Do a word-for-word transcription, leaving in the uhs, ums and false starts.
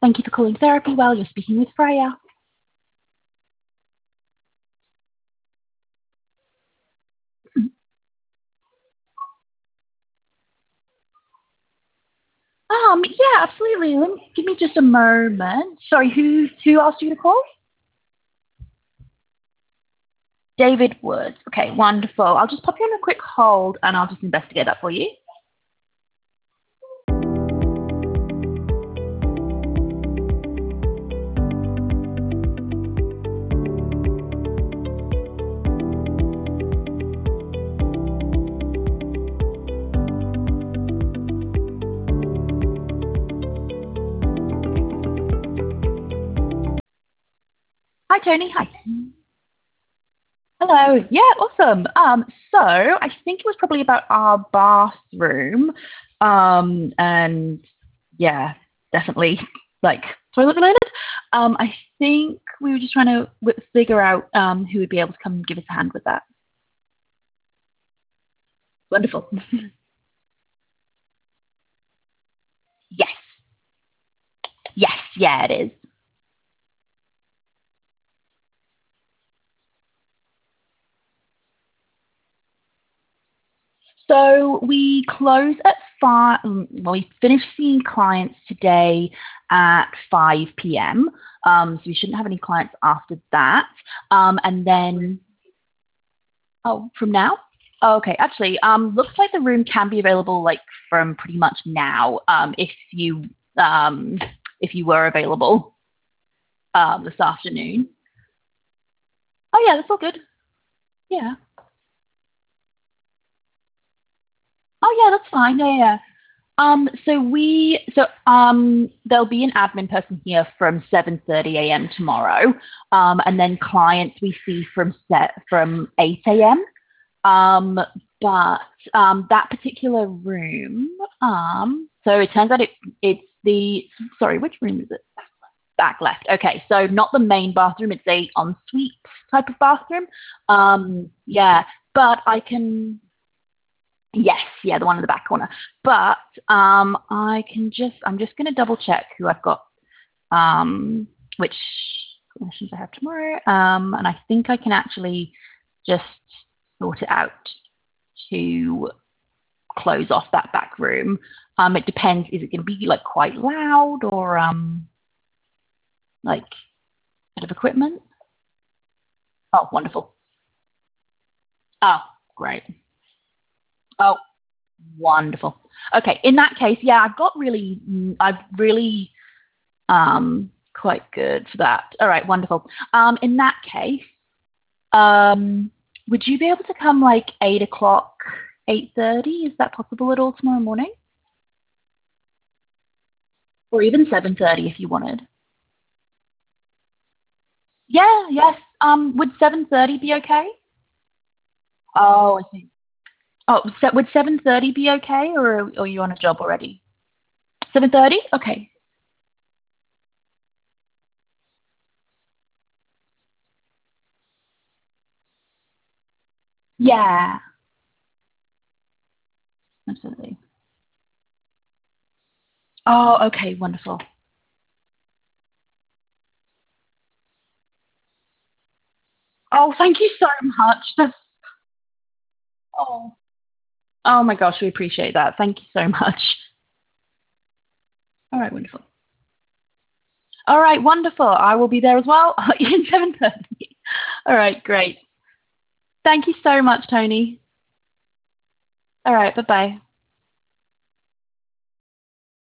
Thank you for calling Therapy Well. You're speaking with Freya. Um, yeah, absolutely. Let me, give me just a moment. Sorry, who who asked you to call? David Woods. Okay, wonderful. I'll just pop you on a quick hold and I'll just investigate that for you. Hi, Tony. Hi. Hello. Yeah, awesome. Um, so I think it was probably about our bathroom. Um, and yeah, definitely like toilet related. Um, I think we were just trying to w- figure out um who would be able to come and give us a hand with that. Wonderful. Yes. Yes. Yeah, it is. So we close at five. Well, we finish seeing clients today at five p m. Um, so we shouldn't have any clients after that. Um, and then, oh, from now? Oh, okay, actually, um, looks like the room can be available like from pretty much now. Um, if you um, if you were available um, this afternoon. Oh yeah, that's all good. Yeah. Oh yeah, that's fine. Yeah, yeah, yeah. Um, so we, so um, there'll be an admin person here from seven thirty a m tomorrow, um, and then clients we see from set from eight a m. Um, but um, that particular room, um, so it turns out it it's the sorry, which room is it? Back left. Okay, so not the main bathroom; it's a ensuite type of bathroom. Um, yeah, but I can. Yes, yeah, the one in the back corner. But um, I can just, I'm just going to double check who I've got, um, which questions I have tomorrow. Um, and I think I can actually just sort it out to close off that back room. Um, it depends. Is it going to be like quite loud or um, like a bit of equipment? Oh, wonderful. Oh, great. Oh, wonderful. Okay, in that case, yeah, I've got really, I've really Um, quite good for that. All right, wonderful. Um, in that case, um, would you be able to come like eight o'clock, eight thirty? Is that possible at all tomorrow morning? Or even seven thirty if you wanted. Yeah, yes. Um, would seven thirty be okay? Oh, I see. Oh, so would seven thirty be okay, or, or are you on a job already? seven thirty? Okay. Yeah, absolutely. Oh, okay, wonderful. Oh, thank you so much. That's, oh, oh my gosh, we appreciate that. Thank you so much. All right, wonderful. All right, wonderful. I will be there as well in seven thirty. All right, great. Thank you so much, Tony. All right, bye-bye.